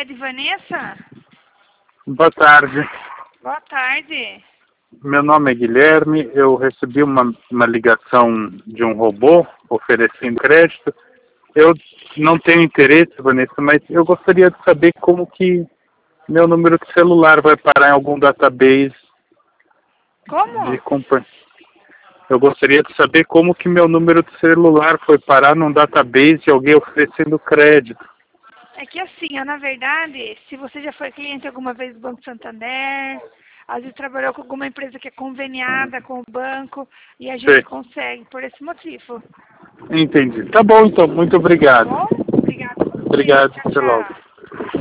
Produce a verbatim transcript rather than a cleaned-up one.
tarde, Vanessa. Boa tarde. Boa tarde. Meu nome é Guilherme. Eu recebi uma, uma ligação de um robô oferecendo crédito. Eu não tenho interesse, Vanessa, mas eu gostaria de saber como que meu número de celular vai parar em algum database Como? de companhia. Eu gostaria de saber como que meu número de celular foi parar num database de alguém oferecendo crédito. É que assim, ó, na verdade, se você já foi cliente alguma vez do Banco Santander, às vezes trabalhou com alguma empresa que é conveniada com o banco, e a gente Sei. consegue, por esse motivo. Entendi. Tá bom, então. Muito Tá obrigado. bom? Obrigada a você. Obrigado. Tchau, Até logo. tchau.